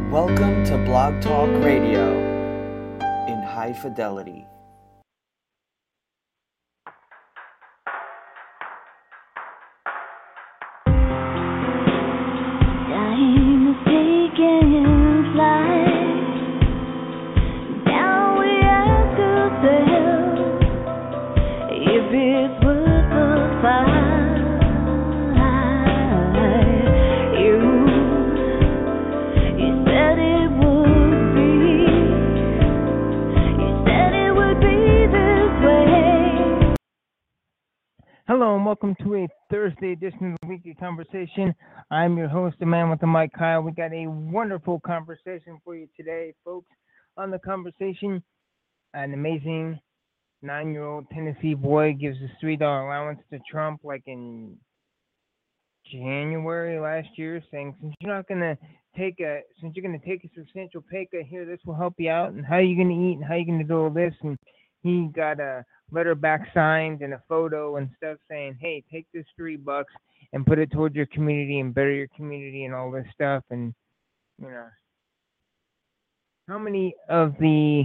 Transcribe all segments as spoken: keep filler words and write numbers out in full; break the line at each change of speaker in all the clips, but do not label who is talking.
Welcome to Blog Talk Radio in high fidelity.
Time is taking flight. Now we have to tell if it's worth the fight. You, you said it would be. You said it would be this way.
Hello and welcome to a Thursday edition of the Weekly Conversation. I'm your host, the man with the mic, Kyle. We got a wonderful conversation for you today, folks. On the conversation, an amazing nine-year-old Tennessee boy gives a three dollar allowance to Trump like in January last year, saying, since you're not going to take a, since you're going to take a substantial pay cut here, this will help you out, and how are you going to eat, and how are you going to do all this, and he got a letter back signed and a photo and stuff saying, hey, take this three bucks and put it towards your community and better your community and all this stuff. And, you know, how many of the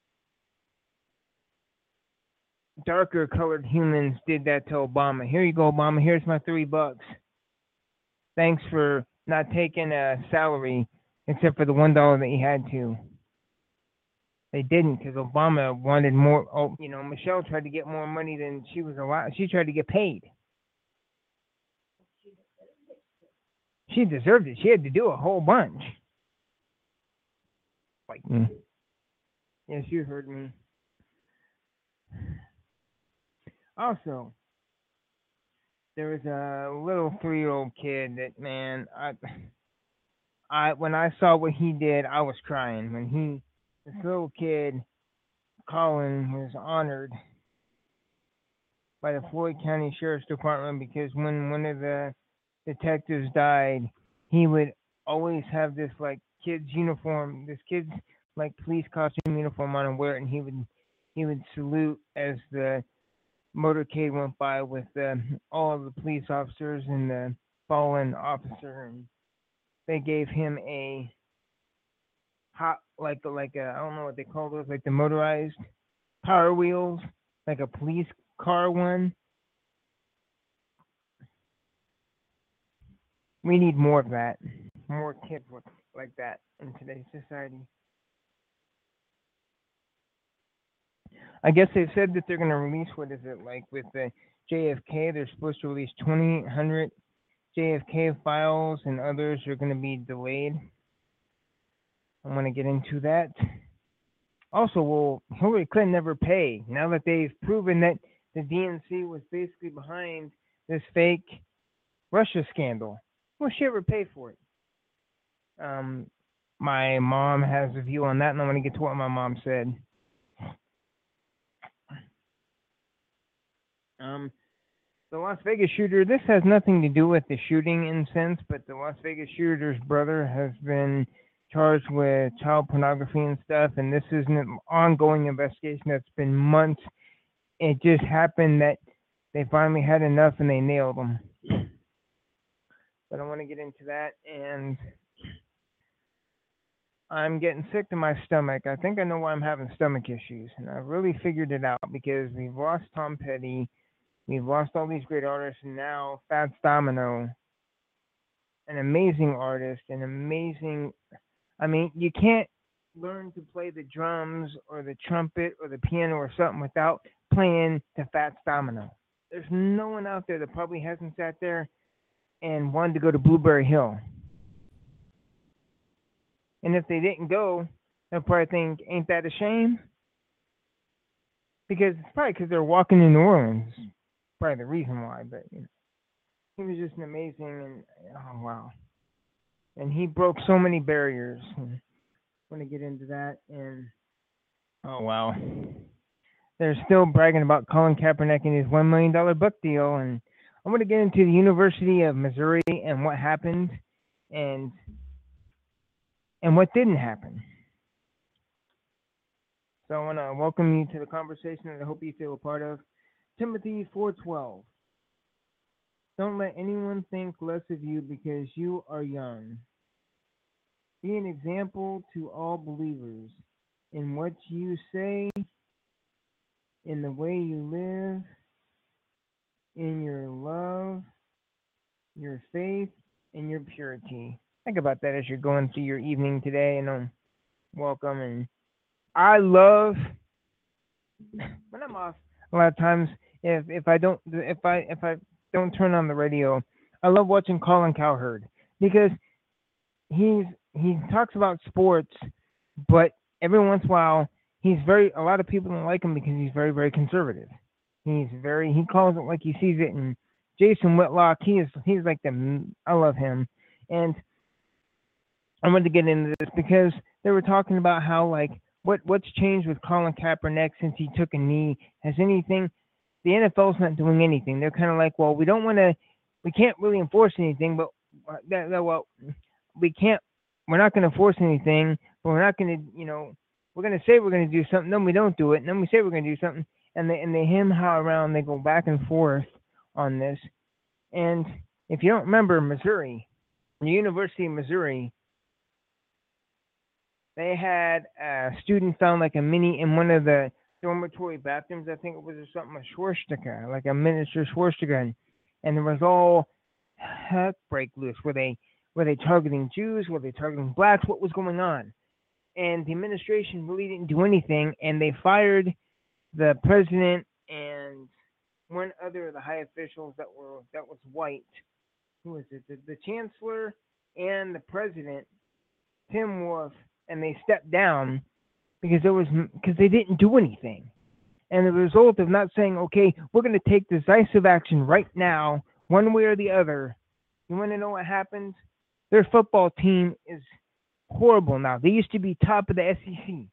darker colored humans did that to Obama? Here you go, Obama. Here's my three bucks. Thanks for not taking a salary except for the one dollar that you had to. They didn't, because Obama wanted more. Oh, you know, Michelle tried to get more money than she was allowed. She tried to get paid. She deserved it. She had to do a whole bunch. Like, mm. Yes, you heard me. Also, there was a little three-year-old kid that, man, I, I when I saw what he did, I was crying. When he, this little kid, Colin, was honored by the Floyd County Sheriff's Department because when one of the detectives died, he would always have this like kid's uniform, this kid's like police costume uniform on and wear it, and he would he would salute as the motorcade went by with uh, all of the police officers and the fallen officer, and they gave him a hot like like a I don't know what they call those, like the motorized power wheels, like a police car one. We need more of that. More kids with, like that in today's society. I guess they've said that they're going to release, what is it, like with the J F K, they're supposed to release twenty hundred J F K files and others are going to be delayed. I want to get into that. Also, will Hillary Clinton never pay now that they've proven that the D N C was basically behind this fake Russia scandal? Will she ever pay for it? Um, my mom has a view on that, and I want to get to what my mom said. Um, the Las Vegas shooter, this has nothing to do with the shooting in sense, but the Las Vegas shooter's brother has been charged with child pornography and stuff, and this is an ongoing investigation that's been months. It just happened that they finally had enough and they nailed him. But I want to get into that, and I'm getting sick to my stomach. I think I know why I'm having stomach issues, and I really figured it out because we've lost Tom Petty, we've lost all these great artists, and now Fats Domino, an amazing artist, an amazing... I mean, you can't learn to play the drums or the trumpet or the piano or something without playing the Fats Domino. There's no one out there that probably hasn't sat there and wanted to go to Blueberry Hill. And if they didn't go, they'll probably think, ain't that a shame? Because it's probably because they're walking in New Orleans. Probably the reason why, but you know, he was just an amazing, and oh wow. And he broke so many barriers. And I want to get into that. And oh wow, they're still bragging about Colin Kaepernick and his one million dollars book deal. And I want to get into the University of Missouri and what happened, and and what didn't happen. So I want to welcome you to the conversation that I hope you feel a part of. Timothy four twelve. Don't let anyone think less of you because you are young. Be an example to all believers in what you say, in the way you live, in your love, your faith, and your purity. Think about that as you're going through your evening today, and um, welcome. And I love when I'm off. A lot of times, if if I don't if I if I don't turn on the radio, I love watching Colin Cowherd because he's he talks about sports, but every once in a while he's very. A lot of people don't like him because he's very very conservative. He's very he calls it like he sees it. And Jason Whitlock, he is he's like the I love him. And I wanted to get into this because they were talking about how like what what's changed with Colin Kaepernick since he took a knee. Has anything? The N F L's not doing anything. They're kind of like, well, we don't want to, we can't really enforce anything, but uh, that, that well, we can't, we're not going to force anything, but we're not going to, you know, we're going to say we're going to do something, then we don't do it, and then we say we're going to do something, and they and they him how around, they go back and forth on this. And if you don't remember, Missouri, the University of Missouri, they had a student found like a mini in one of the dormitory bathrooms. I think it was something a swastika, like a miniature swastika, and, and there was all heck break loose. Were they were they targeting Jews? Were they targeting blacks? What was going on? And the administration really didn't do anything, and they fired the president and one other of the high officials that were that was white. Who was it? The, the chancellor and the president, Tim Wolf, and they stepped down because there was because they didn't do anything. And the result of not saying, okay, we're going to take decisive action right now, one way or the other. You want to know what happens? Their football team is horrible now. They used to be top of the S E C.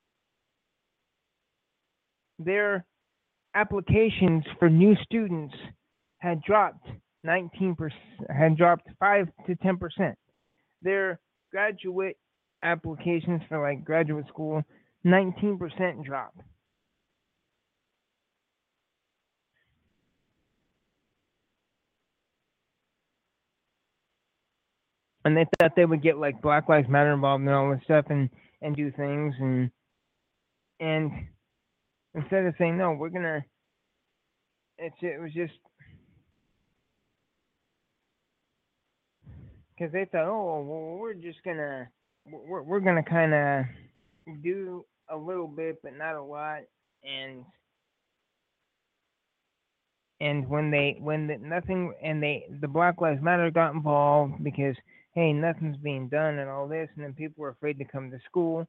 Their applications for new students had dropped nineteen percent, had dropped five to ten percent. Their graduate applications for like graduate school, nineteen percent drop. And they thought they would get like Black Lives Matter involved and all this stuff and, and do things and and instead of saying no, we're gonna it's it was just because they thought, oh well, we're just gonna we're we're gonna kind of do a little bit but not a lot. and and when they when the, nothing and they the Black Lives Matter got involved because hey, nothing's being done and all this, and then people were afraid to come to school.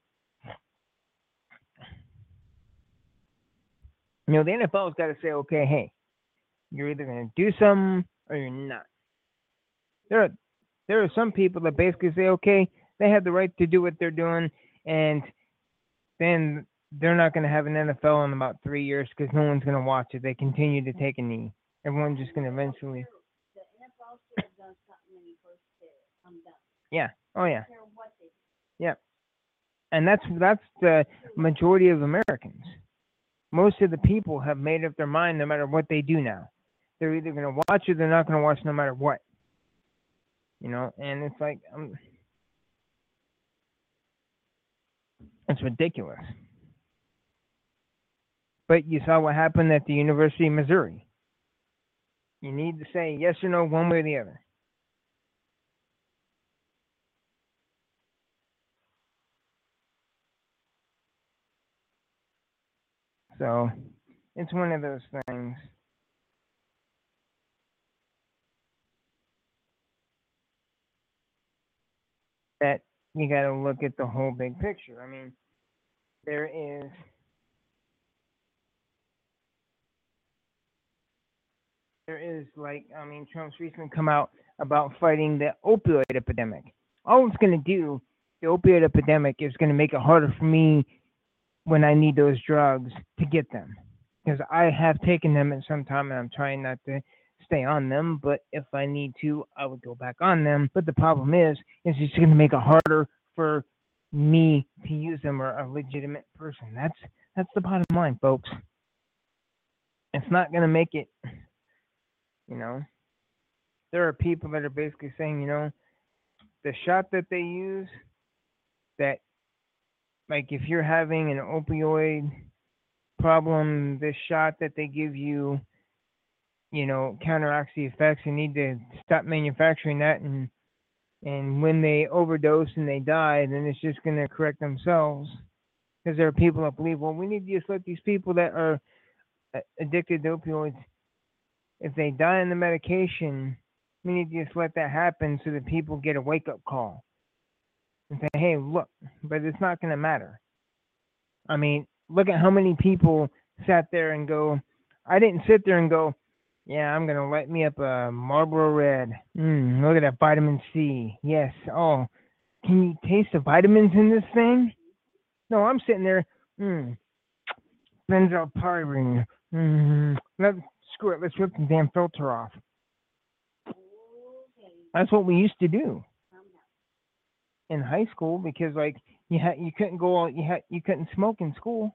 You know, the N F L's got to say, okay, hey, you're either going to do something or you're not. There are there are some people that basically say, okay, they have the right to do what they're doing, and then they're not going to have an N F L in about three years because no one's going to watch it. They continue to take a knee. Everyone's just going to eventually. Yeah. Oh yeah. Yeah. And that's that's the majority of Americans. Most of the people have made up their mind no matter what they do now. They're either going to watch or they're not going to watch no matter what. You know, and it's like um, it's ridiculous. But you saw what happened at the University of Missouri. You need to say yes or no one way or the other. So it's one of those things that you got to look at the whole big picture. I mean, there is there is like I mean, Trump's recently come out about fighting the opioid epidemic. All it's going to do, the opioid epidemic, is going to make it harder for me when I need those drugs to get them, because I have taken them at some time and I'm trying not to stay on them. But if I need to, I would go back on them. But the problem is, is it's going to make it harder for me to use them or a legitimate person. That's that's the bottom line, folks. It's not going to make it. You know, there are people that are basically saying, you know, the shot that they use that, like, if you're having an opioid problem, this shot that they give you, you know, counteracts the effects. You need to stop manufacturing that, and and when they overdose and they die, then it's just going to correct themselves. Because there are people that believe, well, we need to just let these people that are uh, addicted to opioids, if they die in the medication, we need to just let that happen so that people get a wake up call and say, hey, look, but it's not going to matter. I mean, look at how many people sat there and go, I didn't sit there and go, yeah, I'm going to light me up a Marlboro Red. Mm, look at that vitamin C. Yes. Oh, can you taste the vitamins in this thing? No, I'm sitting there, mm, benzylpyrene. Mm, let, screw it. Let's rip the damn filter off. That's what we used to do in high school because, like, you had you couldn't go you had you couldn't smoke in school.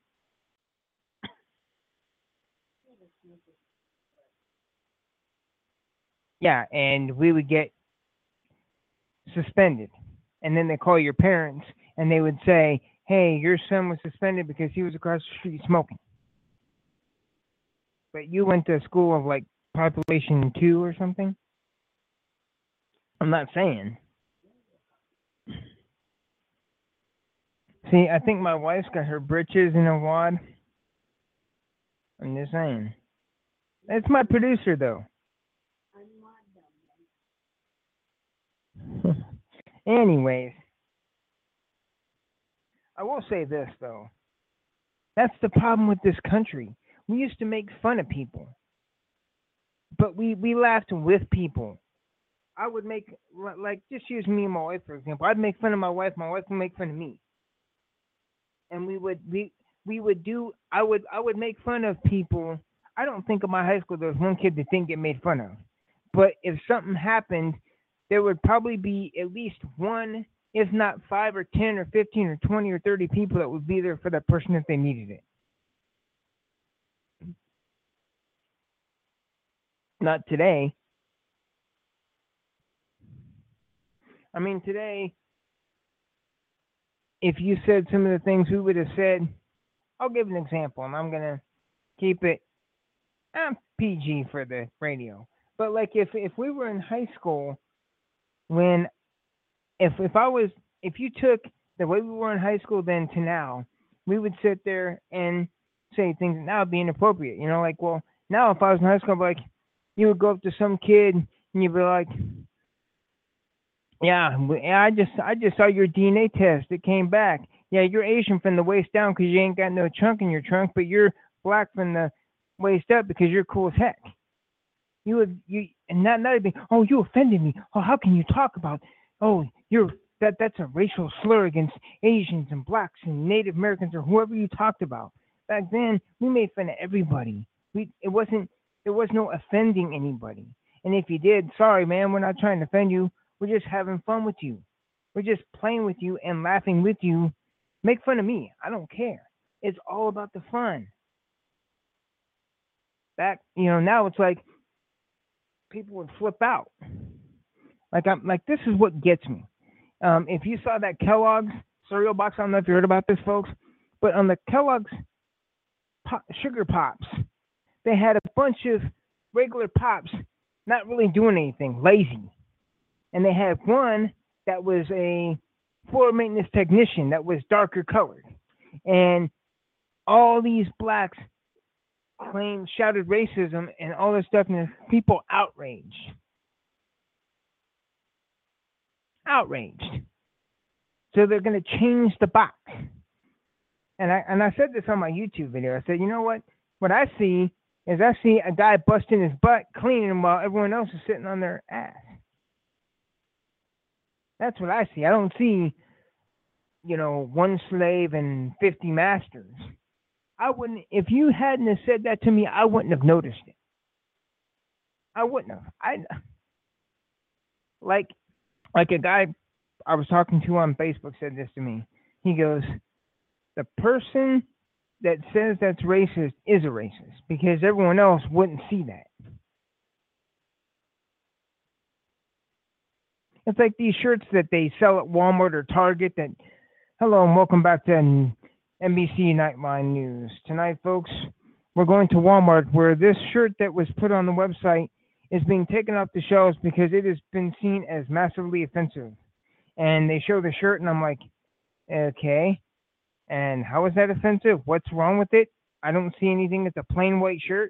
Yeah, and we would get suspended, and then they call your parents, and they would say, "Hey, your son was suspended because he was across the street smoking." But you went to a school of like population two or something. I'm not saying. See, I think my wife's got her britches in a wad. I'm just saying. It's my producer, though. Anyways, I will say this, though. That's the problem with this country. We used to make fun of people, but we, we laughed with people. I would make, like, just use me and my wife, for example. I'd make fun of my wife. My wife would make fun of me. And we would, we, we would do, I would, I would make fun of people. I don't think in my high school there was one kid that didn't get made fun of. But if something happened, there would probably be at least one, if not five or ten or fifteen or twenty or thirty people that would be there for that person if they needed it. Not today. I mean, today, if you said some of the things we would have said, I'll give an example, and I'm going to keep it eh, P G for the radio. But, like, if, if we were in high school, when, if, if I was, if you took the way we were in high school then to now, we would sit there and say things that now would be inappropriate. You know, like, well, now if I was in high school, I'd be like, you would go up to some kid and you'd be like, yeah, I just I just saw your D N A test. It came back. Yeah, you're Asian from the waist down because you ain't got no chunk in your trunk, but you're black from the waist up because you're cool as heck. You would you and not not even. Oh, you offended me. Oh, how can you talk about? Oh, you're that that's a racial slur against Asians and blacks and Native Americans or whoever you talked about. Back then, we made fun of everybody. We it wasn't there was no offending anybody. And if you did, sorry, man, we're not trying to offend you. We're just having fun with you. We're just playing with you and laughing with you. Make fun of me. I don't care. It's all about the fun. Back, you know, now it's like people would flip out. Like I'm like this is what gets me. Um, if you saw that Kellogg's cereal box, I don't know if you heard about this, folks, but on the Kellogg's pop, sugar pops, they had a bunch of regular pops not really doing anything, lazy. And they had one that was a floor maintenance technician that was darker colored. And all these blacks claimed, shouted racism and all this stuff, and there's people outraged. Outraged. So they're going to change the box. And I and I said this on my YouTube video. I said, you know what? What I see is I see a guy busting his butt, cleaning while everyone else is sitting on their ass. That's what I see. I don't see, you know, one slave and fifty masters. I wouldn't, if you hadn't have said that to me, I wouldn't have noticed it. I wouldn't have. I, like, like a guy I was talking to on Facebook said this to me. He goes, the person that says that's racist is a racist because everyone else wouldn't see that. It's like these shirts that they sell at Walmart or Target that Hello and welcome back to N- NBC Nightline News. Tonight, folks, we're going to Walmart where this shirt that was put on the website is being taken off the shelves because it has been seen as massively offensive. And they show the shirt, and I'm like, okay. And how is that offensive? What's wrong with it? I don't see anything. It's a plain white shirt.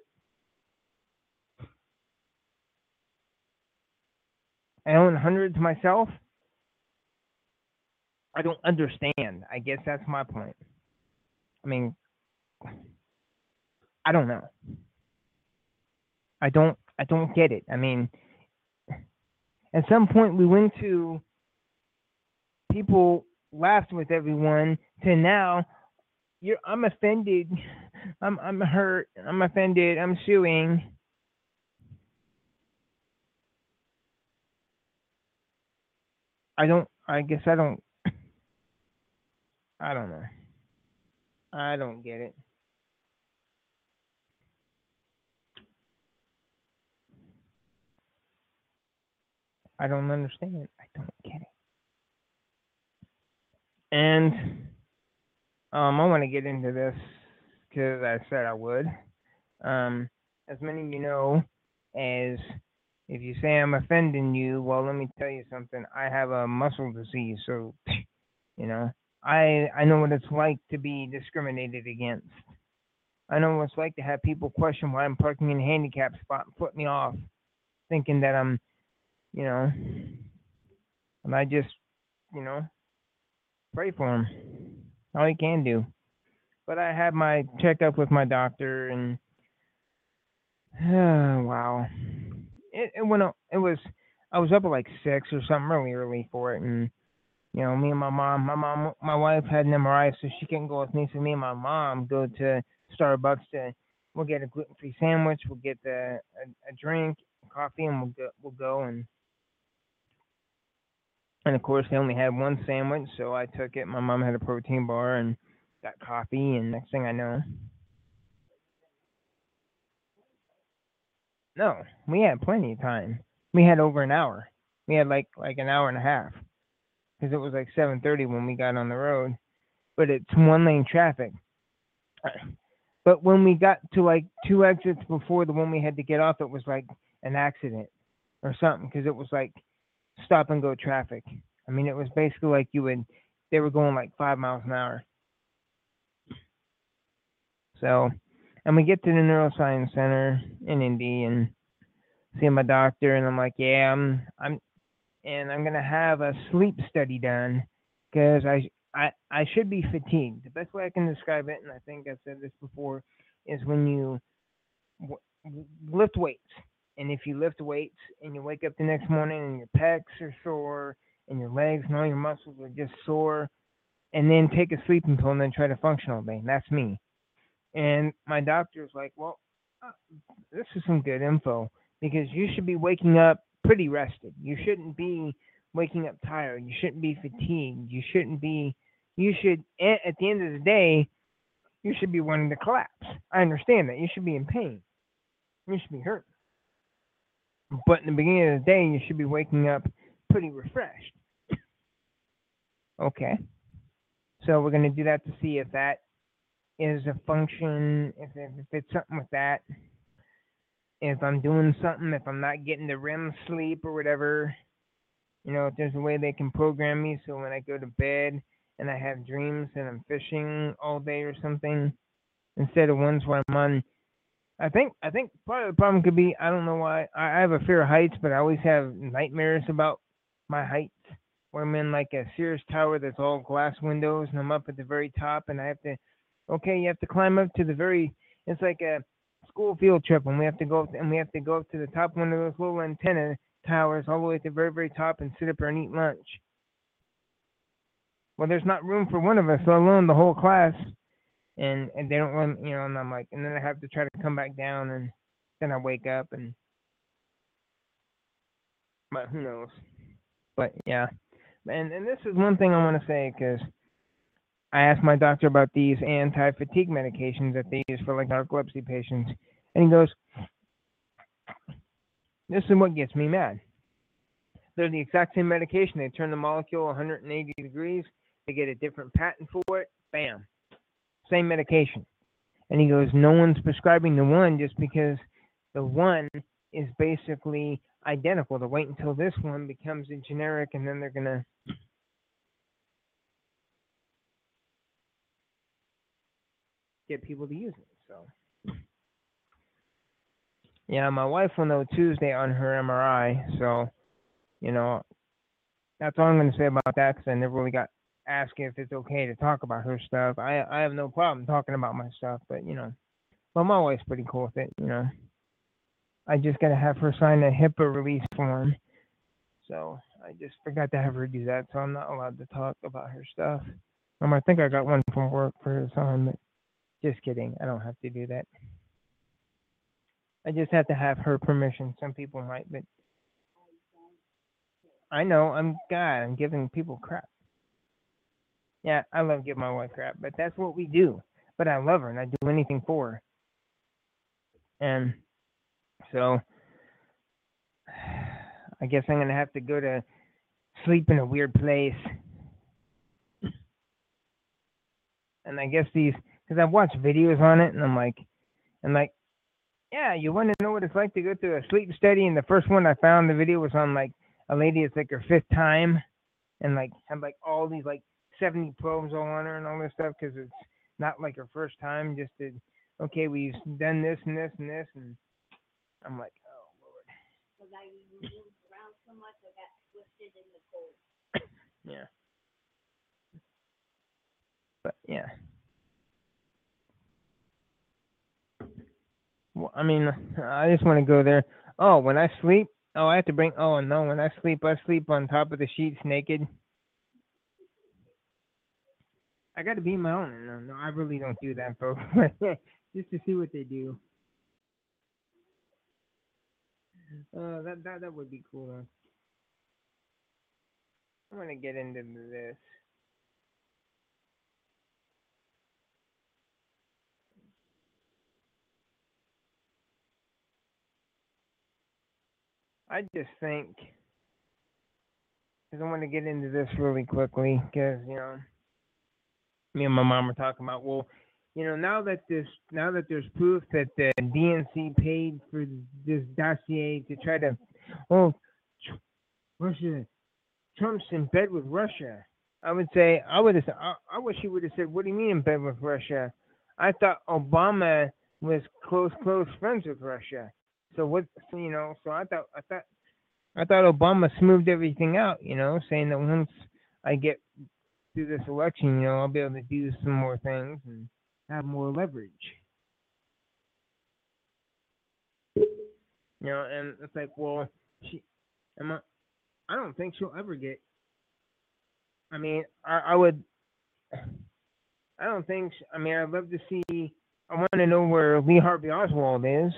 I own hundreds myself. I don't understand. I guess that's my point. I mean, I don't know. I don't. I don't get it. I mean, at some point we went to people laughed with everyone to now you're I'm offended. I'm I'm hurt. I'm offended. I'm suing. I don't I guess I don't I don't know. I don't get it. I don't understand. I don't get it. And um I want to get into this because I said I would. Um as many of you know, as if you say I'm offending you, well, let me tell you something. I have a muscle disease, so you know, I I know what it's like to be discriminated against. I know what it's like to have people question why I'm parking in a handicap spot and put me off, thinking that I'm, you know, and I just, you know, pray for them. All you can do. But I had my checkup with my doctor, and uh, wow, it it went. It was I was up at like six or something really early for it, and you know, me and my mom, my mom, my wife had an M R I, so she couldn't go with me. So me and my mom go to Starbucks to, we'll get a gluten-free sandwich, we'll get the, a, a drink, coffee, and we'll go, we'll go. And, and of course, they only had one sandwich, so I took it. My mom had a protein bar and got coffee, and next thing I know, no, we had plenty of time. We had over an hour. We had like like an hour and a half because it was like seven thirty when we got on the road. But it's one lane traffic. But when we got to like two exits before the one we had to get off, it was like an accident or something because it was like stop and go traffic. I mean, it was basically like you would, they were going like five miles an hour. So, and we get to the neuroscience center in Indy and see my doctor, and I'm like, yeah, I'm, I'm, and I'm gonna have a sleep study done because I, I, I should be fatigued. The best way I can describe it, and I think I've said this before, is when you w- lift weights. And if you lift weights and you wake up the next morning and your pecs are sore and your legs and all your muscles are just sore, and then take a sleeping pill and then try to function all day. That's me. And my doctor's like, well, uh, this is some good info because you should be waking up pretty rested. You shouldn't be waking up tired. You shouldn't be fatigued. You shouldn't be, you should, at the end of the day, you should be wanting to collapse. I understand that. You should be in pain. You should be hurt. But in the beginning of the day, you should be waking up pretty refreshed. Okay. So we're going to do that to see if that is a function, if, if, if it's something with that, if I'm doing something, if I'm not getting the R E M sleep or whatever, you know, if there's a way they can program me so when I go to bed and I have dreams and I'm fishing all day or something, instead of ones where I'm on. I think I think part of the problem could be I don't know why I, I have a fear of heights, but I always have nightmares about my heights. Where I'm in like a Sears tower that's all glass windows, and I'm up at the very top, and I have to. Okay, you have to climb up to the very. It's like a school field trip, and we have to go up, and we have to go up to the top one of those little antenna towers, all the way at the very very top, and sit up there and eat lunch. Well, there's not room for one of us, let alone the whole class. And and they don't want, you know, and I'm like, and then I have to try to come back down, and then I wake up, and but who knows? But yeah, and and this is one thing I want to say because I asked my doctor about these anti-fatigue medications that they use for like narcolepsy patients, and he goes, "This is what gets me mad. They're the exact same medication. They turn the molecule one hundred eighty degrees. They get a different patent for it. Bam, same medication. And he goes, no one's prescribing the one just because the one is basically identical. To wait until this one becomes a generic, and then they're gonna get people to use it. So, yeah, my wife will know Tuesday on her M R I. So, you know, that's all I'm gonna say about that, because I never really got asked if it's okay to talk about her stuff. I I have no problem talking about my stuff, but you know, well, my wife's pretty cool with it. You know, I just gotta have her sign a HIPAA release form. So I just forgot to have her do that, so I'm not allowed to talk about her stuff. Um, I think I got one from work for her son, but just kidding. I don't have to do that. I just have to have her permission. Some people might, but I know I'm God. I'm giving people crap. Yeah, I love giving my wife crap, but that's what we do. But I love her, and I do anything for her. And so I guess I'm gonna have to go to sleep in a weird place. And I guess these, because I've watched videos on it, and I'm like, and like, yeah, you want to know what it's like to go through a sleep study? And the first one I found, the video was on like a lady. It's like her fifth time, and like had like all these like seventy probes all on her and all this stuff, because it's not like her first time. Just to, okay, we've done this and this and this, and I'm like, oh Lord. So now you moved around so much, I got twisted in the cold. Yeah. But yeah. Well, I mean, I just want to go there. Oh, when I sleep, oh, I have to bring. Oh no, when I sleep, I sleep on top of the sheets naked. I got to be my own. No, no, I really don't do that, folks. Just to see what they do. Uh, that that that would be cool. I'm gonna get into this. I just think, because I want to get into this really quickly, because you know, me and my mom were talking about, well, you know, now that this, now that there's proof that the D N C paid for this dossier to try to, oh, Russia, Trump's in bed with Russia. I would say, I would have, I, I wish he would have said, what do you mean in bed with Russia? I thought Obama was close, close friends with Russia. So what, so, you know, so I thought, I thought, I thought Obama smoothed everything out, you know, saying that once I get through this election, you know, I'll be able to do some more things and have more leverage. You know, and it's like, well, she, am I, I don't think she'll ever get. I mean, I, I would. I don't think. I mean, I'd love to see. I want to know where Lee Harvey Oswald is,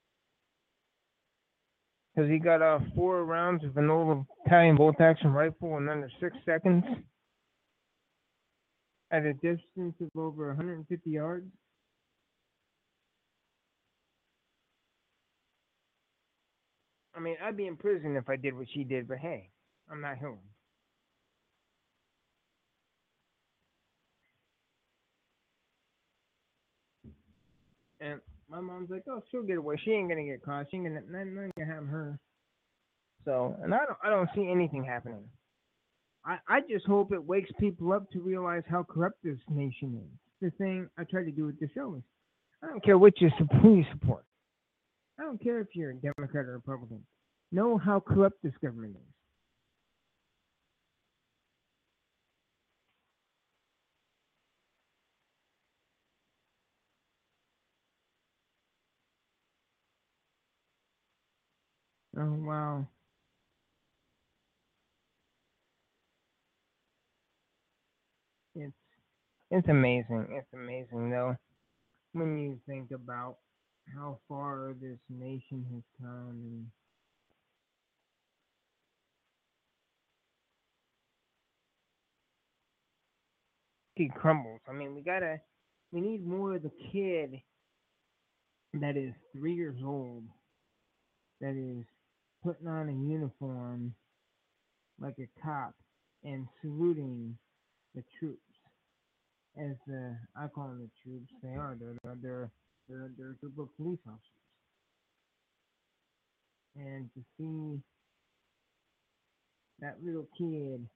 because he got uh, four rounds of an old Italian bolt action rifle in under six seconds at a distance of over one hundred fifty yards. I mean, I'd be in prison if I did what she did, but hey, I'm not Hillary. And my mom's like, "Oh, she'll get away. She ain't gonna get caught. She ain't gonna, nothing gonna happen to her." So, and I don't, I don't see anything happening. I, I just hope it wakes people up to realize how corrupt this nation is. The thing I try to do with the show is, I don't care what you who you support. I don't care if you're a Democrat or Republican. Know how corrupt this government is. Oh wow, it's it's amazing. It's amazing though when you think about how far this nation has come, and it crumbles. I mean, we gotta, we need more of the kid that is three years old that is putting on a uniform like a cop and saluting the troops, as uh, I call them the troops. They are. They're they're they're, they're, they're a group of police officers, and to see that little kid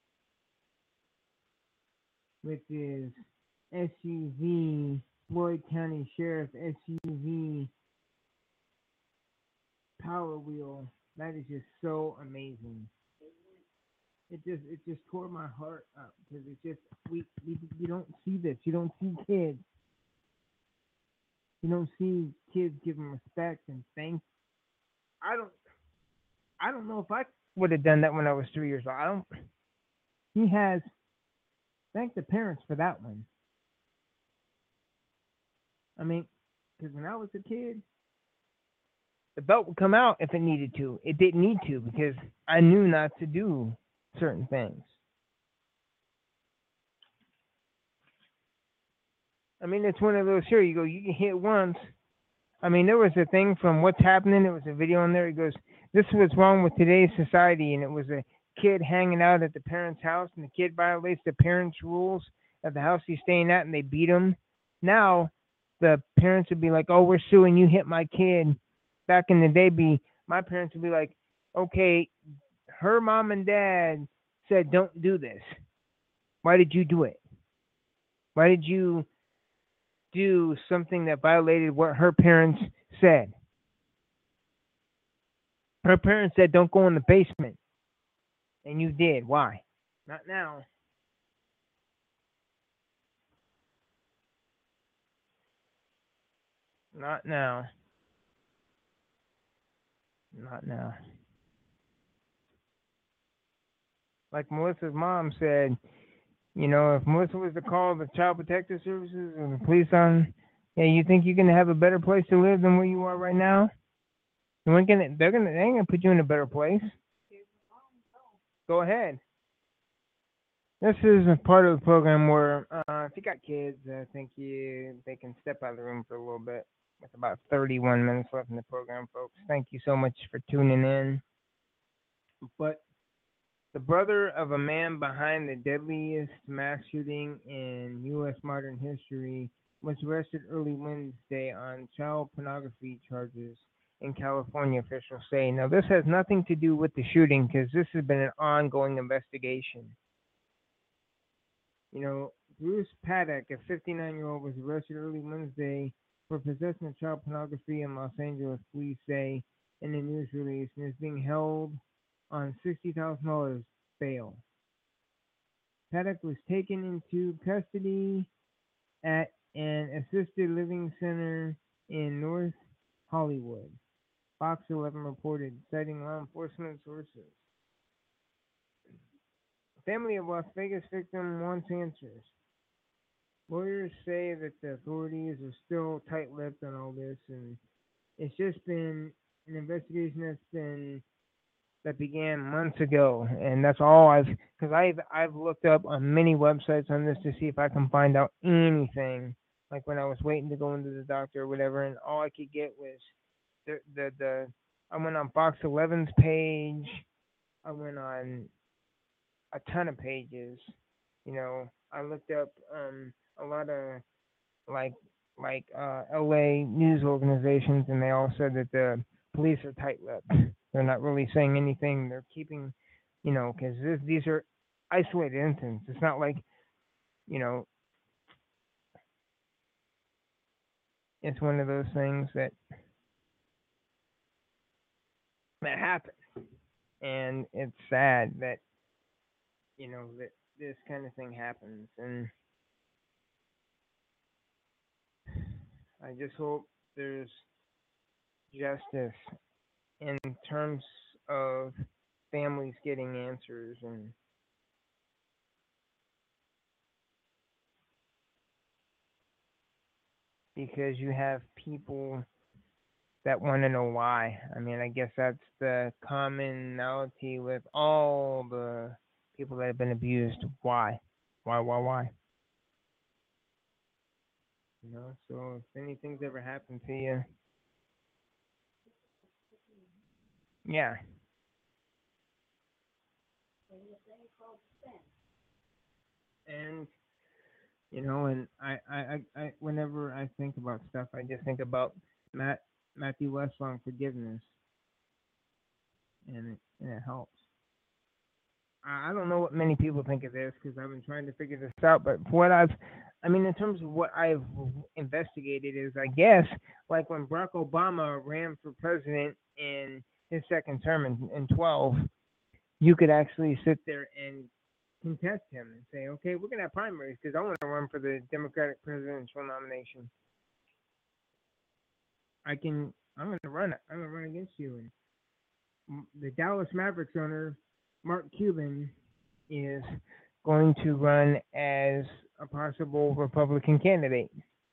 with his S U V, Floyd County Sheriff S U V Power Wheel, that is just so amazing. It just it just tore my heart up because it's just we, we you don't see this. You don't see kids. You don't see kids giving respect and thanks. I don't I don't know if I would have done that when I was three years old. I don't. He has thanked the parents for that one. I mean, because when I was a kid, the belt would come out if it needed to. It didn't need to because I knew not to do certain things. I mean, it's one of those here. You go, you can hit once. I mean, there was a thing from What's Happening. There was a video on there. It goes, this is what's wrong with today's society. And it was a kid hanging out at the parent's house, and the kid violates the parents' rules of the house he's staying at, and they beat him. Now, the parents would be like, oh, we're suing, you hit my kid. Back in the day, be my parents would be like, okay, her mom and dad said don't do this. Why did you do it? Why did you do something that violated what her parents said? Her parents said don't go in the basement, and you did. Why? Not now. Not now. Not now. Like Melissa's mom said, you know, if Melissa was to call the Child Protective Services or the police on, yeah, you think you're gonna have a better place to live than where you are right now? You ain't gonna, they're gonna, they ain't gonna put you in a better place. Go ahead. This is a part of the program where, uh, if you got kids, I think you they can step out of the room for a little bit. With about thirty-one minutes left in the program, folks. Thank you so much for tuning in. But the brother of a man behind the deadliest mass shooting in U S modern history was arrested early Wednesday on child pornography charges in California, officials say. Now, this has nothing to do with the shooting because this has been an ongoing investigation. You know, Bruce Paddock, a fifty-nine-year-old, was arrested early Wednesday for possession of child pornography in Los Angeles, police say in a news release, and is being held on sixty thousand dollars bail. Paddock was taken into custody at an assisted living center in North Hollywood, Fox eleven reported, citing law enforcement sources. The family of Las Vegas victim wants answers. Lawyers say that the authorities are still tight-lipped on all this, and it's just been an investigation that's been that began months ago, and that's all I've because I've I've looked up on many websites on this to see if I can find out anything. Like when I was waiting to go into the doctor or whatever, and all I could get was the the the I went on Fox eleven's page. I went on a ton of pages. You know, I looked up um a lot of like like uh, L A news organizations, and they all said that the police are tight-lipped. They're not really saying anything. They're keeping, you know, because these are isolated incidents. It's not like, you know, it's one of those things that that happen, and it's sad that, you know, that this kind of thing happens, and I just hope there's justice in terms of families getting answers, and because you have people that want to know why. I mean, I guess that's the commonality with all the people that have been abused. Why? Why, why, why? You know, so if anything's ever happened to you, yeah. And you know, and I, I, I, I whenever I think about stuff, I just think about Matt Matthew Westphal forgiveness, and it, and it helps. I I don't know what many people think of this because I've been trying to figure this out. But for what I've, I mean, in terms of what I've investigated, is I guess like when Barack Obama ran for president in his second term in, in twelve, you could actually sit there and contest him and say, okay, we're gonna have primaries because I want to run for the Democratic presidential nomination. I can, I'm gonna run it. I'm gonna run against you. And m- the Dallas Mavericks owner, Mark Cuban, is going to run as a possible Republican candidate.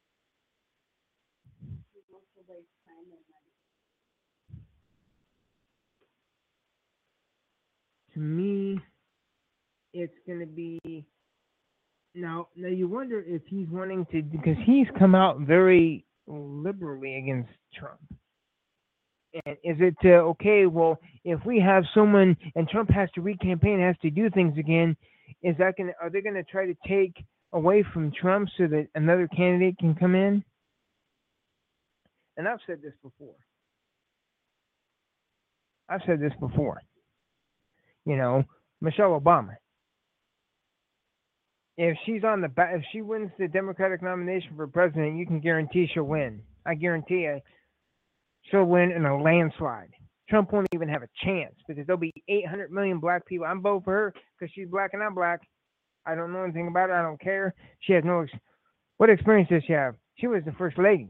To me, it's going to be now. Now you wonder if he's wanting to because he's come out very liberally against Trump. And is it uh, okay? Well, if we have someone and Trump has to re-campaign, has to do things again, is that going? Are they going to try to take away from Trump so that another candidate can come in? And I've said this before. I've said this before. You know, Michelle Obama. If she's on the ba- if she wins the Democratic nomination for president, you can guarantee she'll win. I guarantee you, she'll win in a landslide. Trump won't even have a chance because there'll be eight hundred million black people. I'm voting for her because she's black and I'm black. I don't know anything about her. I don't care. She has no. Ex- what experience does she have? She was the first lady.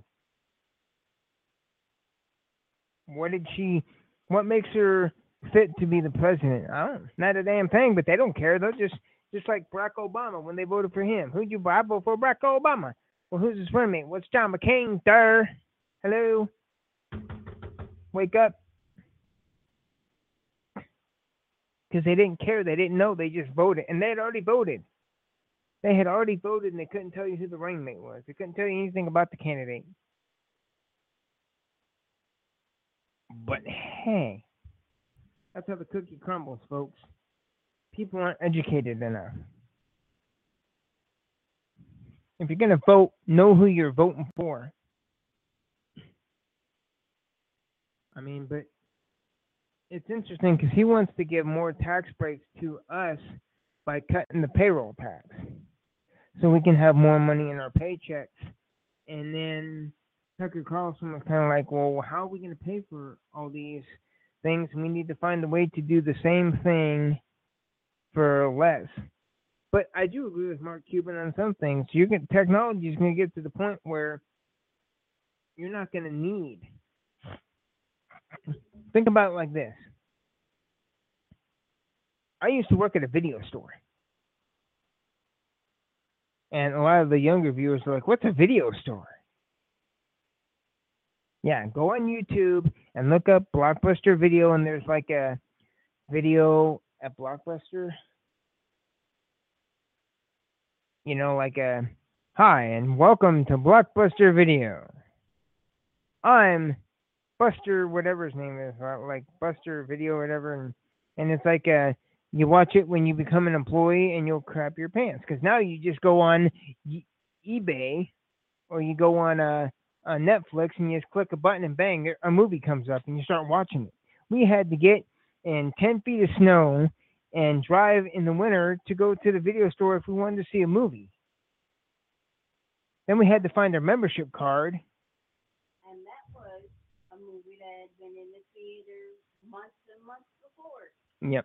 What did she? What makes her fit to be the president? I don't. Not a damn thing. But they don't care. They'll just just like Barack Obama when they voted for him. Who'd you vote? I voted for Barack Obama. Well, who's his friend? Me? What's John McCain? There. Hello. Wake up. Because they didn't care. They didn't know. They just voted. And they had already voted. They had already voted and they couldn't tell you who the running mate was. They couldn't tell you anything about the candidate. But hey, that's how the cookie crumbles, folks. People aren't educated enough. If you're going to vote, know who you're voting for. I mean, but it's interesting because he wants to give more tax breaks to us by cutting the payroll tax so we can have more money in our paychecks. And then Tucker Carlson was kind of like, well, how are we going to pay for all these things? We need to find a way to do the same thing for less. But I do agree with Mark Cuban on some things. You can, technology is going to get to the point where you're not going to need. Think about it like this. I used to work at a video store. And a lot of the younger viewers are like, what's a video store? Yeah, go on YouTube and look up Blockbuster Video, and there's like a video at Blockbuster. You know, like a, hi, and welcome to Blockbuster Video. I'm Buster, whatever his name is, like Buster Video, whatever, and, and it's like a, you watch it when you become an employee and you'll crap your pants. Because now you just go on e- eBay or you go on uh, uh, Netflix and you just click a button and bang, a movie comes up and you start watching it. We had to get in ten feet of snow and drive in the winter to go to the video store if we wanted to see a movie. Then we had to find our membership card.
And that was a movie that had been in the theater months and months before.
Yep.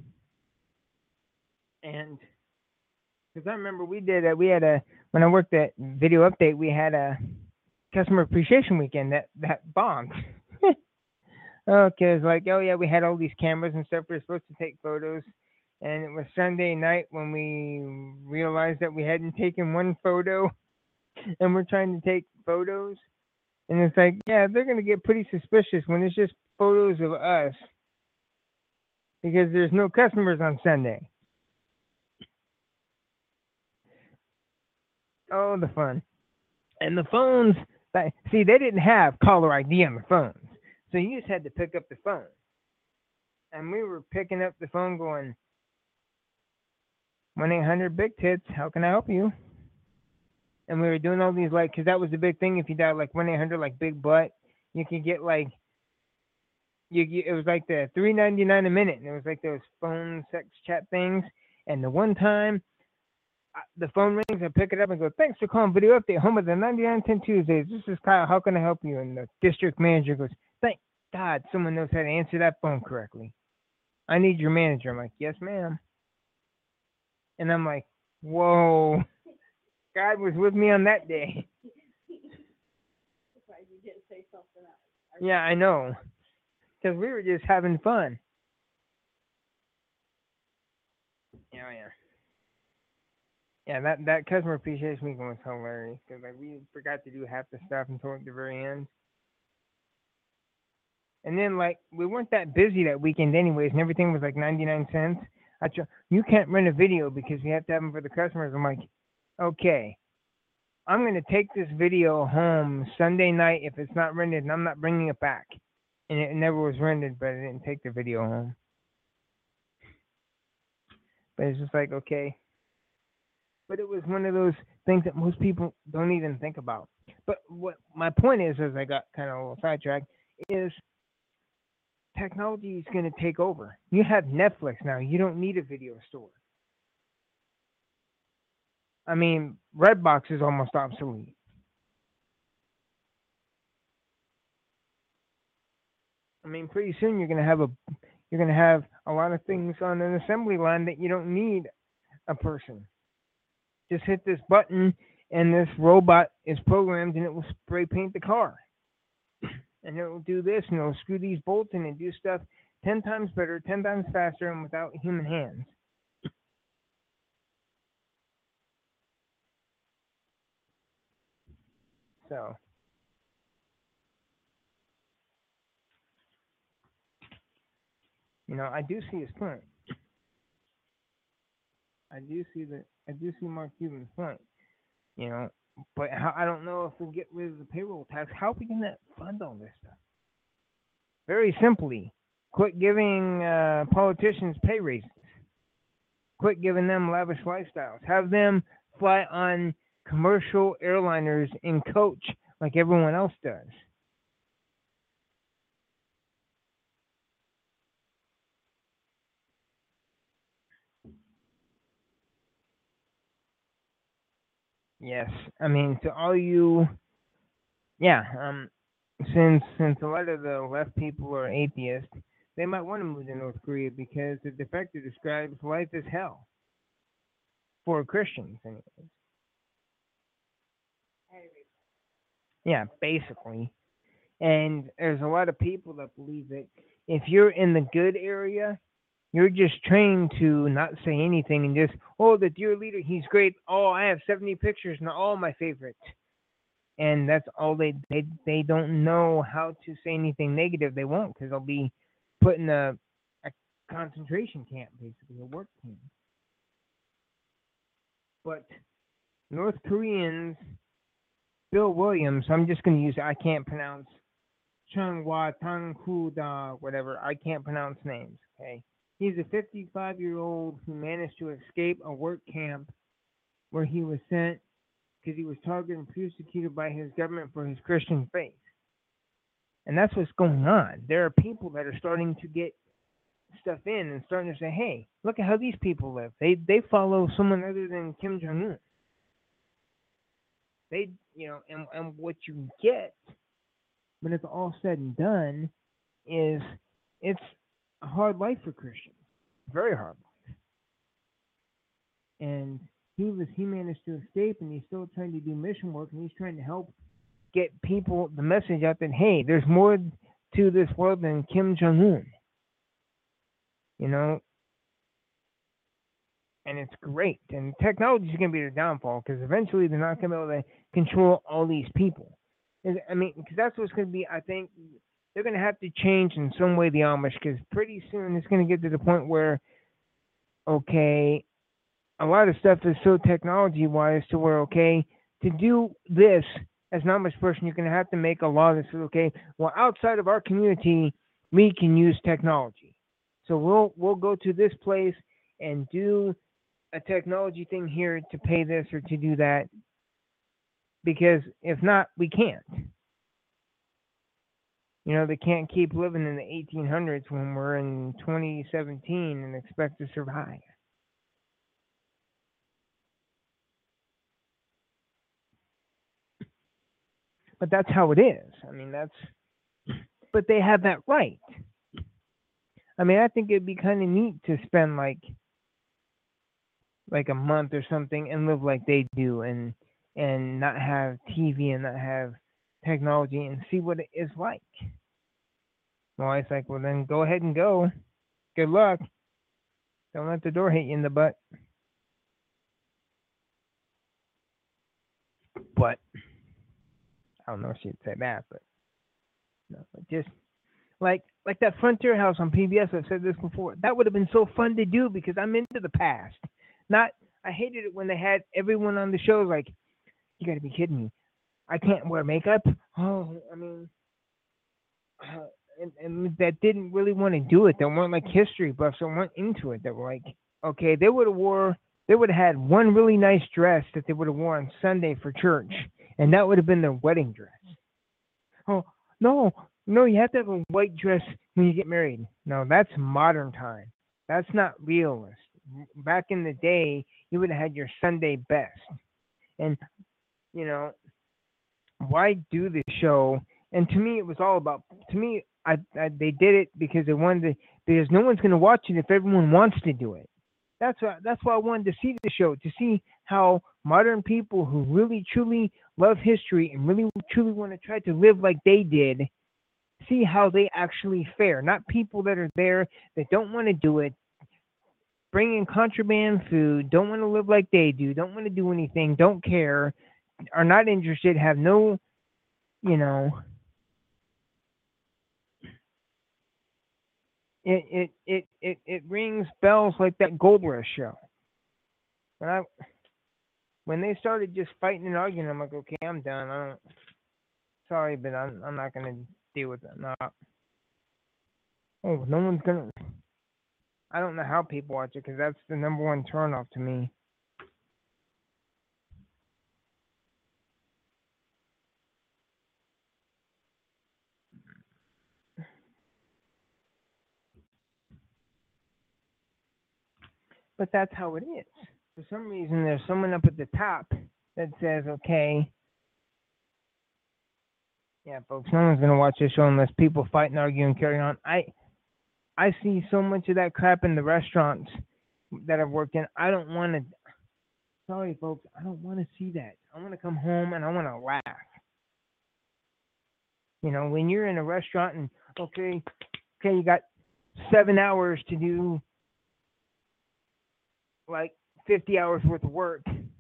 And because I remember we did a, we had a, when I worked at Video Update, we had a customer appreciation weekend that, that bombed. Okay, it's like, oh yeah, we had all these cameras and stuff. We were supposed to take photos. And it was Sunday night when we realized that we hadn't taken one photo and we're trying to take photos. And it's like, yeah, they're going to get pretty suspicious when it's just photos of us because there's no customers on Sunday. Oh, the fun. And the phones, see, they didn't have caller I D on the phones. So you just had to pick up the phone. And we were picking up the phone going, one eight hundred big tits. How can I help you? And we were doing all these like, because that was the big thing. If you dial like one eight hundred like big butt, you could get like you, you it was like the three ninety-nine a minute, and it was like those phone sex chat things. And the one time I, the phone rings, I pick it up and go, "Thanks for calling Video Update, home of the ninety-nine ten Tuesdays. This is Kyle. How can I help you?" And the district manager goes, "Thank God someone knows how to answer that phone correctly. I need your manager." I'm like, "Yes, ma'am." And I'm like, "Whoa, God was with me on that day."
Surprised you didn't say something else.
Yeah, I know, because we were just having fun. Yeah, yeah. Yeah, that that customer appreciation weekend was hilarious because like we forgot to do half the stuff until at the very end, and then like we weren't that busy that weekend anyways, and everything was like ninety nine cents. I tr- you can't rent a video because you have to have them for the customers. I'm like, okay, I'm gonna take this video home Sunday night if it's not rented, and I'm not bringing it back. And it never was rented, but I didn't take the video home. But it's just like okay. But it was one of those things that most people don't even think about. But what my point is, as I got kind of a little sidetracked, is technology is going to take over. You have Netflix now. You don't need a video store. I mean, Redbox is almost obsolete. I mean, pretty soon you're going to have a you're going to have a lot of things on an assembly line that you don't need a person. Just hit this button and this robot is programmed and it will spray paint the car. And it will do this and it'll screw these bolts in and do stuff ten times better, ten times faster, and without human hands. So, you know, I do see his point. I do see that. I do see Mark Cuban's point. You know, but how, I don't know if we get rid of the payroll tax. How are we going to fund all this stuff? Very simply, quit giving uh, politicians pay raises. Quit giving them lavish lifestyles. Have them fly on commercial airliners and coach like everyone else does. Yes, I mean to all you, yeah. Um, since since a lot of the left people are atheists, they might want to move to North Korea because the defector describes life as hell for Christians, anyways. Yeah, basically. And there's a lot of people that believe that if you're in the good area, you're just trained to not say anything and just, oh, the dear leader, he's great. Oh, I have seventy pictures and they're all my favorites. And that's all they they they don't know how to say anything negative. They won't because they'll be put in a, a concentration camp, basically a work camp. But North Koreans, Bill Williams, I'm just going to use, I can't pronounce Chunghwa Tanghuda, whatever. I can't pronounce names. Okay, he's a fifty-five year old who managed to escape a work camp where he was sent because he was targeted and persecuted by his government for his Christian faith. And that's what's going on. There are people that are starting to get stuff in and starting to say, hey, look at how these people live. They they follow someone other than Kim Jong Un. They, you know, and, and what you get when it's all said and done is it's a hard life for Christians. Very hard life. And he was he managed to escape and he's still trying to do mission work and he's trying to help get people the message out that hey, there's more to this world than Kim Jong Un. You know? And it's great. And technology is going to be their downfall because eventually they're not going to be able to control all these people. I mean, because that's what's going to be, I think, they're going to have to change in some way the Amish because pretty soon it's going to get to the point where, okay, a lot of stuff is so technology-wise to where, okay, to do this as an Amish person, you're going to have to make a law that says, okay, well, outside of our community, we can use technology. So we'll we'll go to this place and do a technology thing here to pay this or to do that, because if not, we can't. You know, they can't keep living in the eighteen hundreds when we're in twenty seventeen and expect to survive. But that's how it is. I mean, that's, but they have that right. I mean, I think it'd be kind of neat to spend like, like a month or something and live like they do, and and not have T V and not have technology and see what it is like. Well, it's like, well, then go ahead and go. Good luck. Don't let the door hit you in the butt. But I don't know if she'd say that, but no, but just like like that Frontier House on P B S. I've said this before. That would have been so fun to do because I'm into the past. Not, I hated it when they had everyone on the show like, you got to be kidding me. I can't wear makeup. Oh, I mean, uh, and, and that didn't really want to do it. They weren't like history buffs that weren't into it. That were like, okay, they would have wore, they would have had one really nice dress that they would have worn on Sunday for church, and that would have been their wedding dress. Oh, no, no, you have to have a white dress when you get married. No, that's modern time. That's not realist. Back in the day, you would have had your Sunday best. And, you know, why do this show? And to me, it was all about, to me, I, I they did it because they wanted to, because no one's going to watch it if everyone wants to do it. That's why, that's why I wanted to see the show, to see how modern people who really, truly love history and really, truly want to try to live like they did, see how they actually fare. Not people that are there that don't want to do it, bring in contraband food, don't want to live like they do, don't want to do anything, don't care, are not interested, have no, you know, it it it it, it rings bells like that Gold Rush show. When I when they started just fighting and arguing, I'm like, okay, I'm done. I don't. Sorry, but I'm I'm not gonna deal with that. No. Oh, no one's gonna. I don't know how people watch it because that's the number one turnoff to me. But that's how it is. For some reason, there's someone up at the top that says, okay, yeah, folks, no one's going to watch this show unless people fight and argue and carry on. I I see so much of that crap in the restaurants that I've worked in. I don't want to, sorry, folks, I don't want to see that. I want to come home and I want to laugh. You know, when you're in a restaurant and, okay, okay, you got seven hours to do like fifty hours worth of work.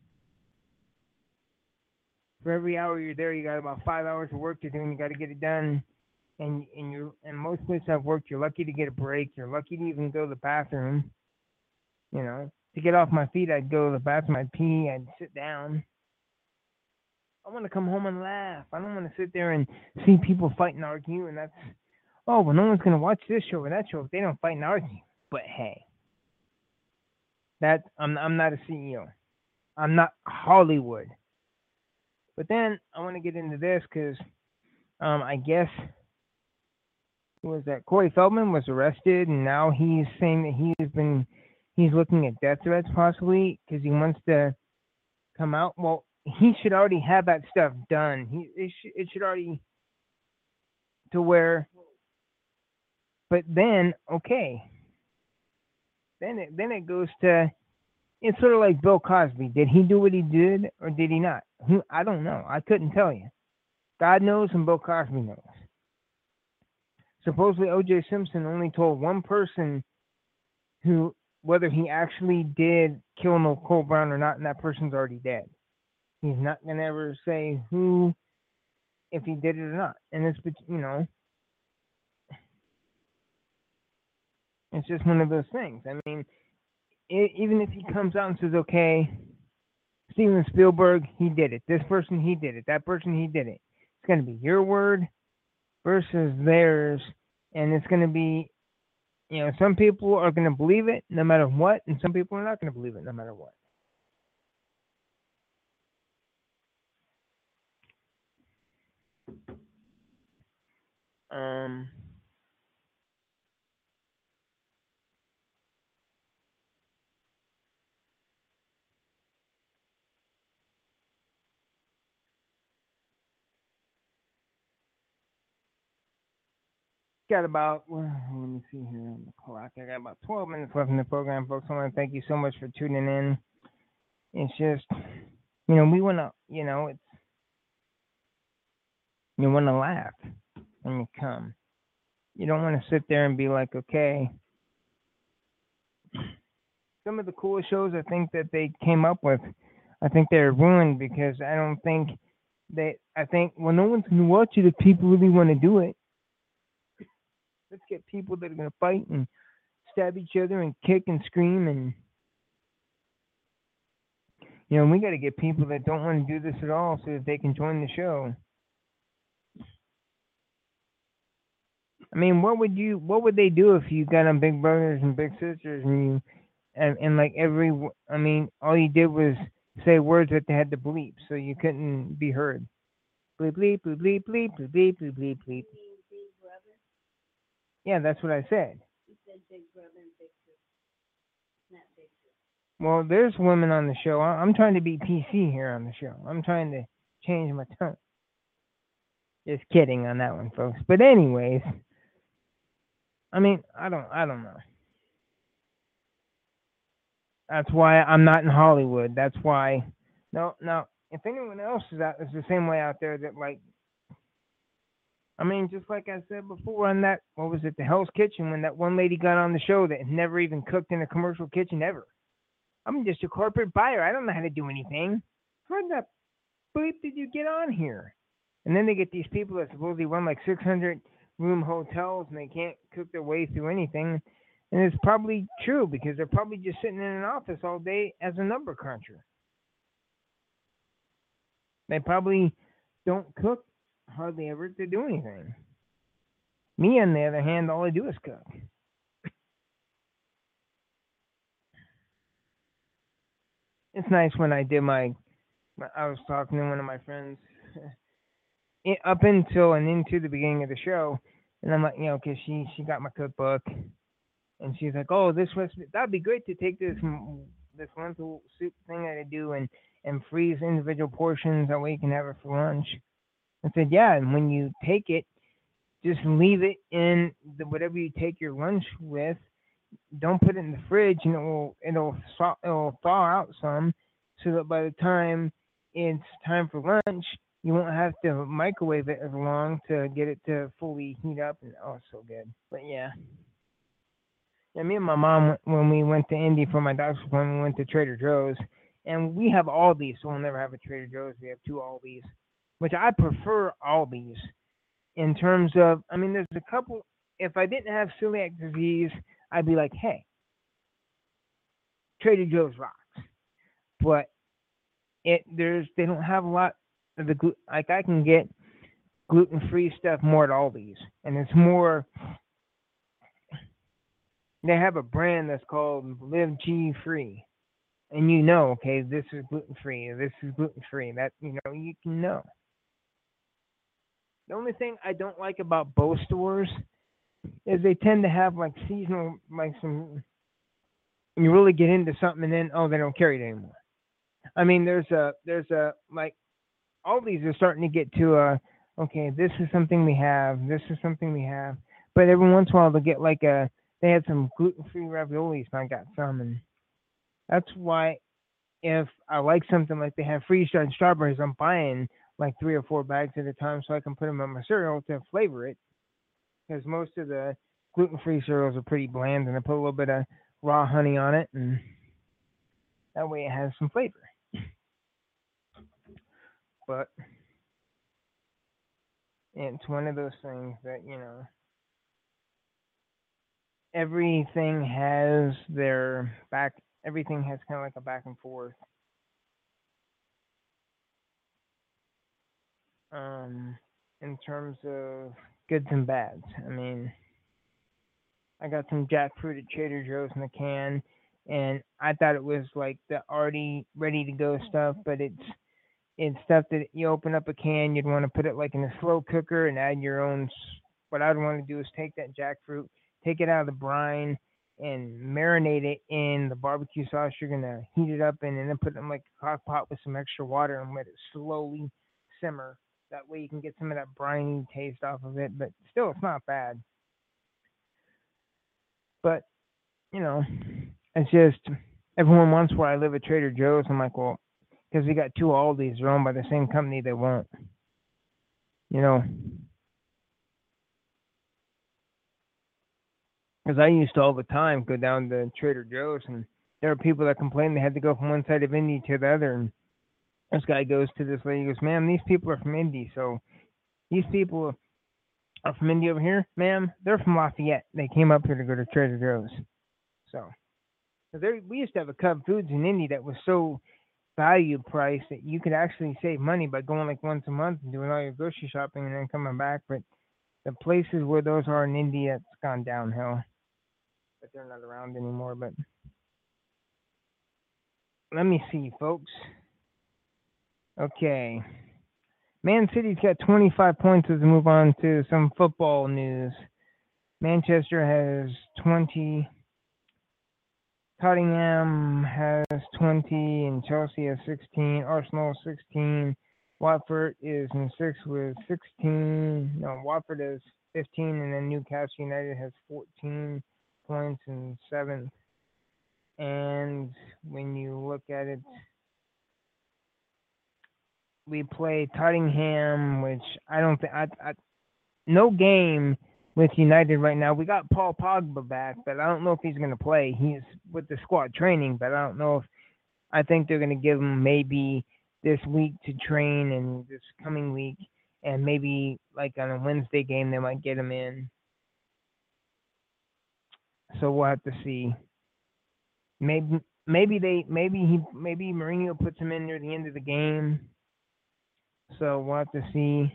For every hour you're there, you got about five hours of work to do, and you got to get it done. And and you and most places I've worked, you're lucky to get a break. You're lucky to even go to the bathroom. You know, to get off my feet, I'd go to the bathroom, I'd pee, I'd sit down. I want to come home and laugh. I don't want to sit there and see people fight and argue, and that's, oh, well, no one's going to watch this show or that show if they don't fight and argue. But hey, that I'm I'm not a C E O. I'm not Hollywood. But then I want to get into this because um, I guess, who was that? Corey Feldman was arrested, and now he's saying that he's been, he's looking at death threats possibly because he wants to come out. Well, he should already have that stuff done. He it, sh- it should already, to where, but then, okay. Then it, then it goes to, it's sort of like Bill Cosby. Did he do what he did or did he not? Who, I don't know. I couldn't tell you. God knows and Bill Cosby knows. Supposedly O J Simpson only told one person who, whether he actually did kill Nicole Brown or not, and that person's already dead. He's not going to ever say who, if he did it or not. And it's, you know, it's just one of those things. I mean, it, even if he comes out and says, okay, Steven Spielberg, he did it. This person, he did it. That person, he did it. It's going to be your word versus theirs, and it's going to be You know, some people are going to believe it no matter what, and some people are not going to believe it no matter what. Um, got about, well, let me see here on the clock. I got about twelve minutes left in the program, folks. I want to thank you so much for tuning in. It's just, you know, we want to, you know, it's, you want to laugh when you come. You don't want to sit there and be like, okay. Some of the coolest shows I think that they came up with, I think they're ruined because I don't think that, I think, well, no one's going to watch it if people really want to do it. Let's get people that are going to fight and stab each other and kick and scream. And, you know, we got to get people that don't want to do this at all so that they can join the show. I mean, what would you, what would they do if you got on Big Brothers and Big Sisters and you, and, and like every, I mean, all you did was say words that they had to bleep so you couldn't be heard. Bleep, bleep, bleep, bleep, bleep, bleep, bleep, bleep, bleep, bleep.
You mean Big Brother?
Yeah, that's what I said.
You said Big Brother and Big Sister, not Big Sister.
Well, there's women on the show. I- I'm trying to be P C here on the show. I'm trying to change my tone. Just kidding on that one, folks. But anyways, I mean, I don't, I don't know. That's why I'm not in Hollywood. That's why. No, no. If anyone else is out, is the same way out there that like. I mean, just like I said before on that, what was it, the Hell's Kitchen, when that one lady got on the show that had never even cooked in a commercial kitchen ever. I'm just a corporate buyer. I don't know how to do anything. How the bleep did you get on here? And then they get these people that supposedly run like six hundred room hotels and they can't cook their way through anything. And it's probably true because they're probably just sitting in an office all day as a number cruncher. They probably don't cook hardly ever to do anything. Me, on the other hand, all I do is cook. It's nice when I did my, I was talking to one of my friends it, up until and into the beginning of the show, and I'm like, you know, because she she got my cookbook, and she's like, oh, this recipe, that'd be great to take this mm, this lentil soup thing that I do and and freeze individual portions that way you can have it for lunch. I said, yeah, and when you take it, just leave it in the whatever you take your lunch with. Don't put it in the fridge, and it will it'll thaw- it'll thaw out some, so that by the time it's time for lunch, you won't have to microwave it as long to get it to fully heat up. And oh, it's so good. But yeah, yeah. Me and my mom, when we went to Indy for my doctor's appointment, we went to Trader Joe's, and we have Aldi's, so we'll never have a Trader Joe's. We have two Aldi's, which I prefer Aldi's in terms of. I mean, there's a couple. If I didn't have celiac disease, I'd be like, hey, Trader Joe's rocks. But it there's they don't have a lot of the glu- like I can get gluten free stuff more at Aldi's, and it's more. They have a brand that's called Live G Free, and you know, okay, this is gluten free, this is gluten free. That you know, you can know. The only thing I don't like about both stores is they tend to have like seasonal, like some. You really get into something, and then oh, they don't carry it anymore. I mean, there's a there's a like all these are starting to get to a okay, this is something we have, this is something we have, but every once in a while they'll get like a they had some gluten free raviolis and I got some, and that's why if I like something like they have freeze dried strawberries, I'm buying like three or four bags at a time so I can put them in my cereal to flavor it because most of the gluten free cereals are pretty bland, and I put a little bit of raw honey on it, and that way it has some flavor. But it's one of those things that, you know, everything has their back, everything has kind of like a back and forth. Um, in terms of goods and bads. I mean, I got some jackfruit at Trader Joe's in a can, and I thought it was like the already ready to go stuff, but it's it's stuff that you open up a can, you'd want to put it like in a slow cooker and add your own. s- What I'd want to do is take that jackfruit, take it out of the brine, and marinate it in the barbecue sauce you're gonna heat it up in, and then put it in like a crock pot with some extra water and let it slowly simmer. That way you can get some of that briny taste off of it, but still, it's not bad. But you know, it's just everyone wants where I live at Trader Joe's. I'm like, well, because we got two Aldi's, they're owned by the same company. They won't, you know, because I used to all the time go down to Trader Joe's, and there are people that complain they had to go from one side of Indy to the other. And this guy goes to this lady, he goes, "Ma'am, these people are from Indy, so these people are from Indy over here, ma'am. They're from Lafayette. They came up here to go to Trader Joe's." So, 'cause there, we used to have a Cub Foods in Indy that was so value price that you could actually save money by going like once a month and doing all your grocery shopping and then coming back. But the places where those are in India, it's gone downhill. But they're not around anymore. But let me see, folks. Okay. Man City's got twenty-five points as we move on to some football news. Manchester has twenty. Tottenham has twenty, and Chelsea has sixteen. Arsenal has sixteen. Watford is in sixth with sixteen. No, Watford has fifteen, and then Newcastle United has fourteen points in seventh. And when you look at it, we play Tottenham, which I don't think I, I no game with United right now. We got Paul Pogba back, but I don't know if he's going to play. He's with the squad training, but I don't know if I think they're going to give him maybe this week to train and this coming week, and maybe like on a Wednesday game they might get him in. So we'll have to see. Maybe maybe they maybe he maybe Mourinho puts him in near the end of the game. So we'll have to see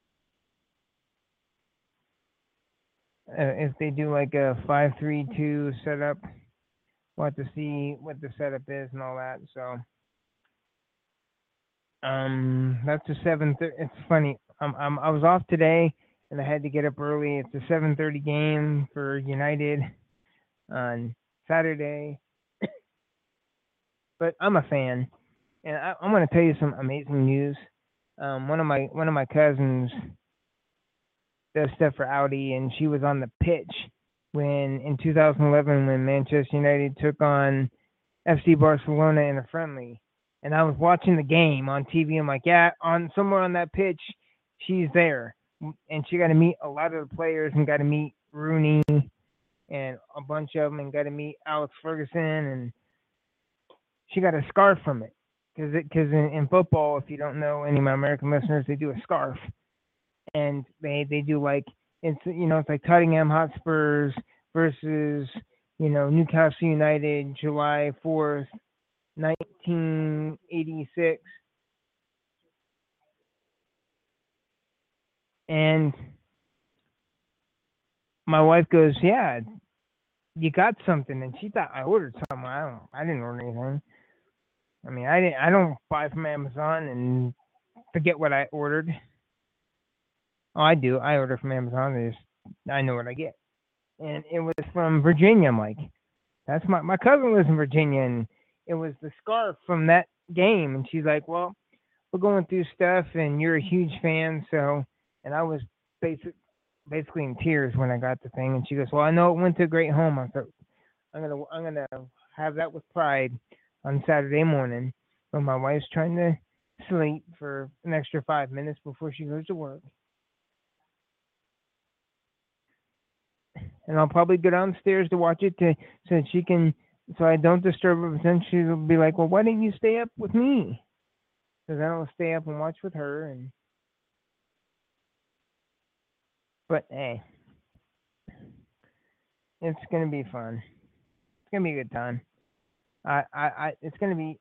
uh, if they do like a five three two setup. We'll have to see what the setup is and all that. So um, that's a seven. Th- it's funny. Um, um, I was off today and I had to get up early. It's a seven thirty game for United on Saturday. But I'm a fan, and I, I'm going to tell you some amazing news. Um, one of my one of my cousins does stuff for Audi, and she was on the pitch when in two thousand eleven when Manchester United took on F C Barcelona in a friendly, and I was watching the game on T V. I'm like, yeah, on somewhere on that pitch, she's there, and she got to meet a lot of the players and got to meet Rooney and a bunch of them, and got to meet Alex Ferguson, and she got a scarf from it. Because because in, in football, if you don't know any of my American listeners, they do a scarf, and they they do like it's you know it's like Tottenham Hotspurs versus you know Newcastle United, July fourth, nineteen eighty six, and my wife goes, yeah, you got something, and she thought I ordered something. I don't, I didn't order anything. I mean, I didn't, I don't buy from Amazon and forget what I ordered. Oh, I do. I order from Amazon. I just, I know what I get, and it was from Virginia. I'm like, that's my my cousin lives in Virginia, and it was the scarf from that game. And she's like, well, we're going through stuff, and you're a huge fan, so. And I was basic, basically in tears when I got the thing. And she goes, well, I know it went to a great home. I thought I'm gonna I'm gonna have that with pride on Saturday morning when my wife's trying to sleep for an extra five minutes before she goes to work. And I'll probably go downstairs to watch it to so that she can so I don't disturb her. But then she'll be like, well, why didn't you stay up with me? Because I don't stay up and watch with her. And but hey, it's gonna be fun. It's gonna be a good time. I I, I it's gonna be.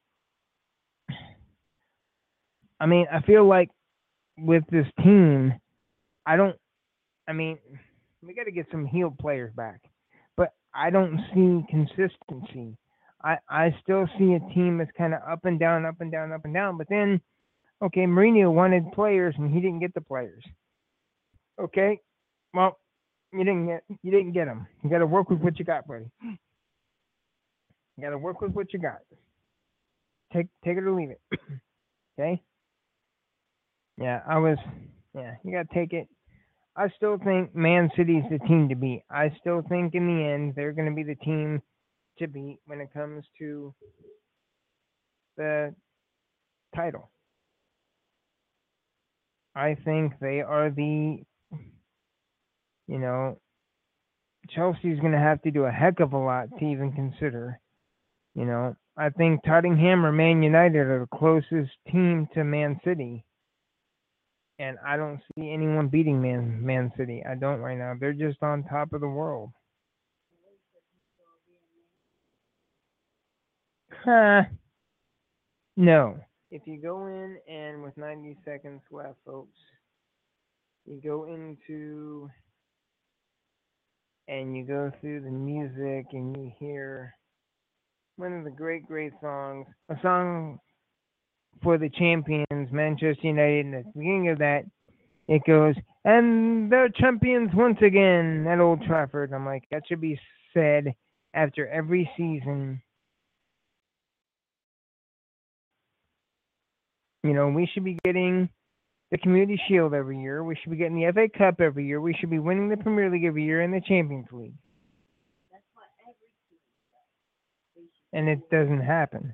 I mean, I feel like with this team, I don't. I mean, we got to get some healed players back. I don't see consistency. I, I still see a team that's kind of up and down, up and down, up and down. But then, okay, Mourinho wanted players and he didn't get the players. Okay, well, you didn't get you didn't get them. You got to work with what you got, buddy. You got to work with what you got. Take take it or leave it. Okay. Yeah, I was. Yeah, you got to take it. I still think Man City's the team to beat. I still think in the end they're going to be the team to beat when it comes to the title. I think they are the, you know, Chelsea's going to have to do a heck of a lot to even consider. You know, I think Tottenham or Man United are the closest team to Man City. And I don't see anyone beating Man Man City. I don't right now. They're just on top of the world. Huh. No. If you go in and with ninety seconds left, folks, you go into and you go through the music and you hear one of the great, great songs, a song for the champions, Manchester United, and at the beginning of that, it goes, and they're champions once again at Old Trafford. I'm like, that should be said after every season. You know, we should be getting the Community Shield every year. We should be getting the F A Cup every year. We should be winning the Premier League every year and the Champions League.
That's what every team does. They should
And it doesn't happen.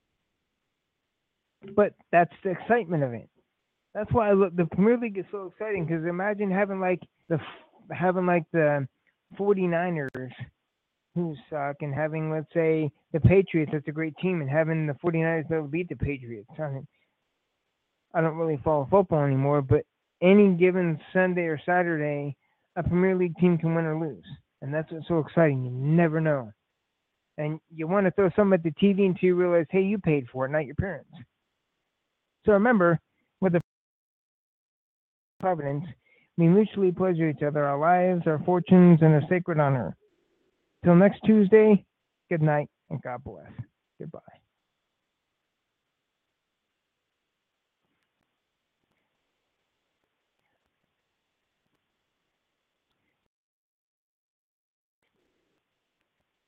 But that's the excitement of it. That's why I look. The Premier League is so exciting because imagine having like the having like the 49ers who suck, and having, let's say, the Patriots. That's a great team, and having the 49ers that will beat the Patriots. I mean, I don't really follow football anymore, but any given Sunday or Saturday, a Premier League team can win or lose, and that's what's so exciting. You never know, and you want to throw something at the T V until you realize, hey, you paid for it, not your parents. So remember, with the Providence, we mutually pleasure each other, our lives, our fortunes, and our sacred honor. Till next Tuesday, good night and God bless. Goodbye.